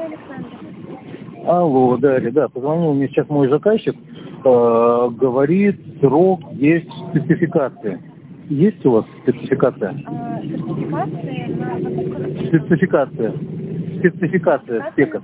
Александр. Алло, Дарья, да, позвонил мне сейчас мой заказчик, говорит, срок есть спецификация. Есть у вас спецификация? Сертификации на закупках... Спецификация спека.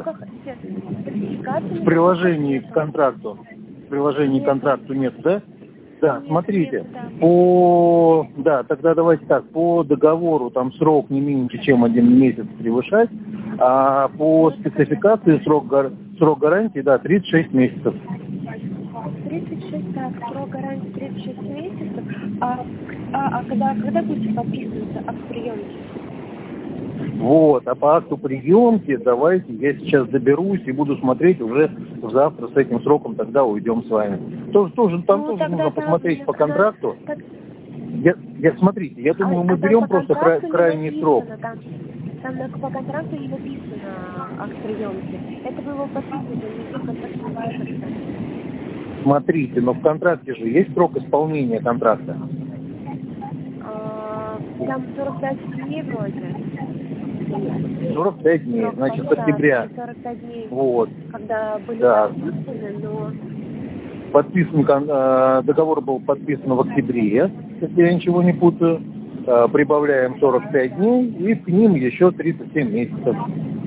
В приложении к контракту. В приложении к контракту нет, да? Да, смотрите, тогда давайте так, по договору там срок не меньше, чем 1 месяц превышать, а по спецификации срок гарантии, да, 36 месяцев. 36, так, срок гарантии 36 месяцев. А когда будете подписываться акт приемки? Вот, а по акту приемки давайте я сейчас доберусь и буду смотреть уже завтра с этим сроком, тогда уйдем с вами. Тоже нужно посмотреть по контракту. Смотрите, я думаю, мы берем просто крайний срок. Там по контракту не написано акт приемки. Это вы его подписываете, никаких контрактов не пишется. Смотрите, но в контракте же есть срок исполнения контракта. Там 45 дней вроде. 45 дней, значит, с октября. 45 дней, вот. Когда были подписаны, но... Договор был подписан в октябре, если я ничего не путаю. Прибавляем 45 дней и к ним еще 37 месяцев.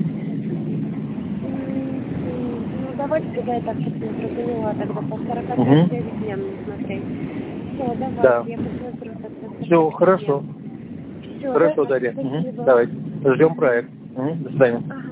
Давайте тогда я так поняла, тогда по 45 дням смотреть. Все, давайте, да. Я посмотрю. Все, хорошо. Все, хорошо, Дарья. Давайте. Ждем проект. До свидания.